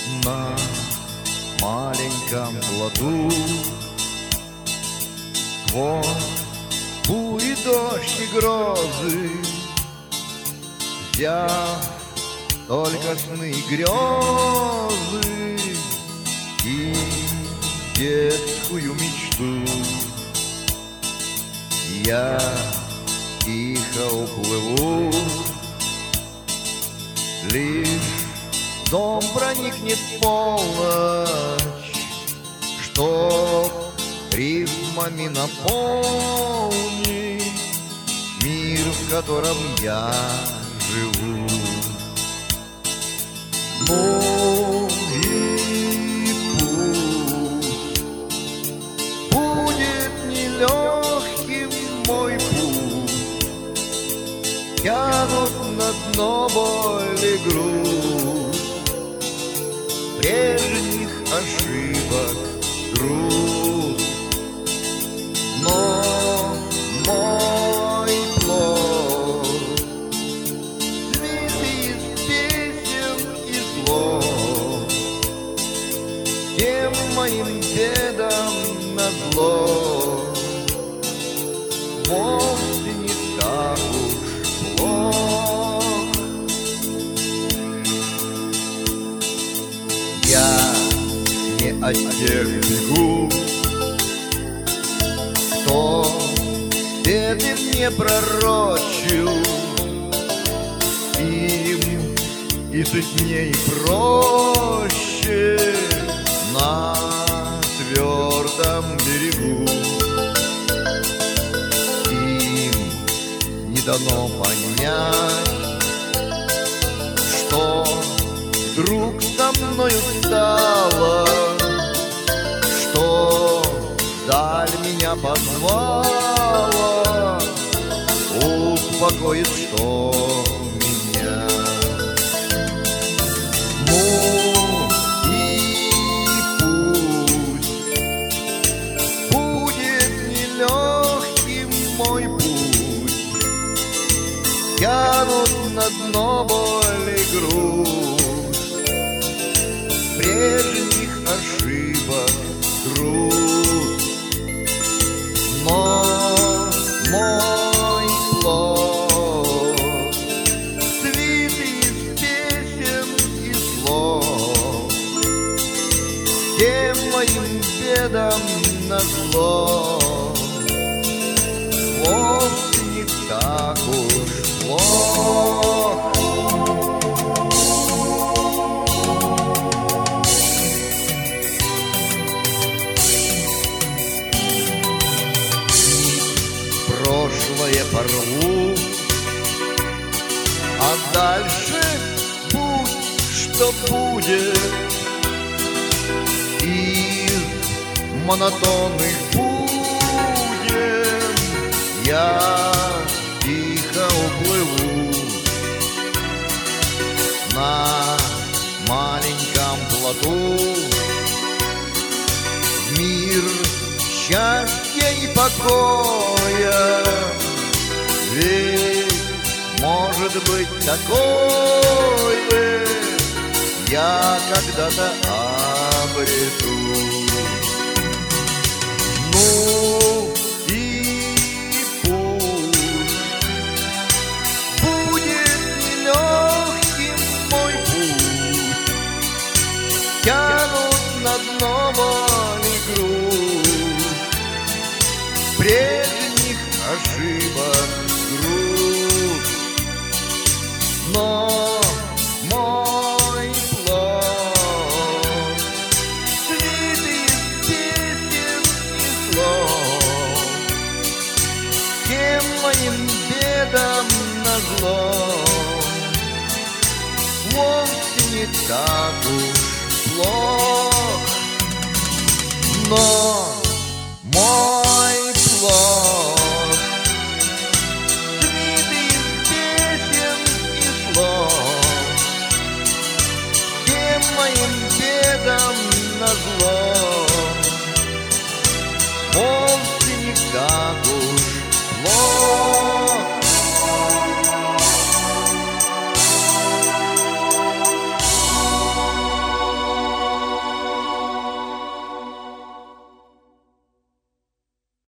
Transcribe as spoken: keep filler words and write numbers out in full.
на маленьком плоту. Вот бури, дождь и грозы, взяв только сны и грезы и детскую мечту, я тихо уплыву. Лишь в дом проникнет полночь, чтоб рифмами наполнить мир, в котором я живу. Ну и пусть будет нелегким мой путь, тянут на дно боль и груз прежних ошибок груз. Но мой плод свит из песен и слов, всем моим бедам назло вовсе не так уж плох. Я не от тех бегу, кто беды мне пророчил, им и сытней, и проще на твердом берегу. Им не дано понять, что вдруг со мною стало, что даль меня позвала, успокоит, что меня. Ну и пусть будет нелегким мой путь, тянут на дно боль и груз прежних ошибок груз. Но мой плод свит из песен и слов, всем моим бедам назло вовсе не так уж плох. Прошлое порву, а дальше будь что будет. Из монотонных буден я тихо уплыву на маленьком плоту в мир счастья и покоя. Ведь может быть такое я когда-то обрету. Ну и пусть будет нелегким мой путь, тянут на дно боль и груз прежних ошибок груз. Но мой плод свит из песен и слов, всем моим бедам назло вовсе не так уж плох. Но мой плод